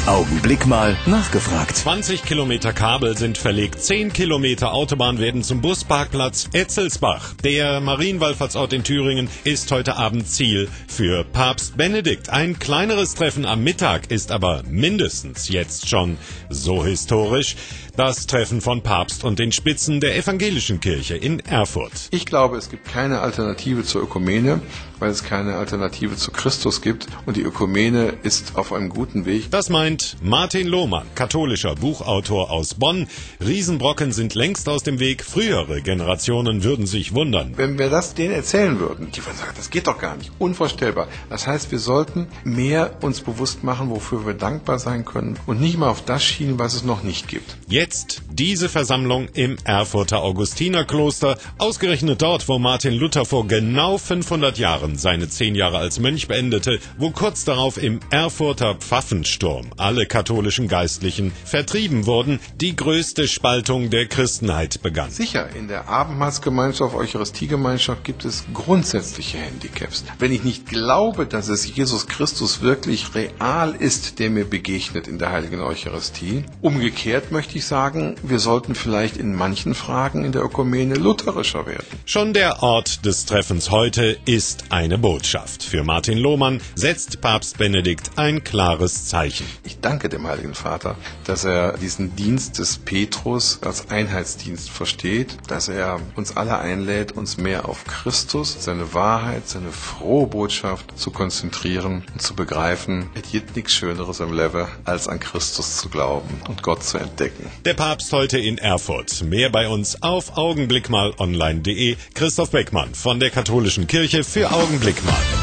Augenblick mal nachgefragt. 20 Kilometer Kabel sind verlegt, 10 Kilometer Autobahn werden zum Busparkplatz Etzelsbach. Der Marienwallfahrtsort in Thüringen ist heute Abend Ziel für Papst Benedikt. Ein kleineres Treffen am Mittag ist aber mindestens jetzt schon so historisch. Das Treffen von Papst und den Spitzen der evangelischen Kirche in Erfurt. Ich glaube, es gibt keine Alternative zur Ökumene, weil es keine Alternative zu Christus gibt. Und die Ökumene ist auf einem guten Weg. Das meint Martin Lohmann, katholischer Buchautor aus Bonn. Riesenbrocken sind längst aus dem Weg. Frühere Generationen würden sich wundern. Wenn wir das denen erzählen würden, die würden sagen, das geht doch gar nicht. Unvorstellbar. Das heißt, wir sollten mehr uns bewusst machen, wofür wir dankbar sein können und nicht mal auf das schielen, was es noch nicht gibt. Jetzt diese Versammlung im Erfurter Augustinerkloster, ausgerechnet dort, wo Martin Luther vor genau 500 Jahren seine 10 Jahre als Mönch beendete, wo kurz darauf im Erfurter Pfaffensturm alle katholischen Geistlichen vertrieben wurden, die größte Spaltung der Christenheit begann. Sicher, in der Abendmahlsgemeinschaft, Eucharistiegemeinschaft gibt es grundsätzliche Handicaps. Wenn ich nicht glaube, dass es Jesus Christus wirklich real ist, der mir begegnet in der heiligen Eucharistie, umgekehrt möchte ich sagen, wir sollten vielleicht in manchen Fragen in der Ökumene lutherischer werden. Schon der Ort des Treffens heute ist eine Botschaft. Für Martin Lohmann setzt Papst Benedikt ein klares Zeichen. Ich danke dem Heiligen Vater, dass er diesen Dienst des Petrus als Einheitsdienst versteht, dass er uns alle einlädt, uns mehr auf Christus, seine Wahrheit, seine frohe Botschaft zu konzentrieren und zu begreifen, es gibt nichts Schöneres im Leben, als an Christus zu glauben und Gott zu entdecken. Der Papst heute in Erfurt. Mehr bei uns auf augenblickmalonline.de. Christoph Beckmann von der Katholischen Kirche für Augenblick mal.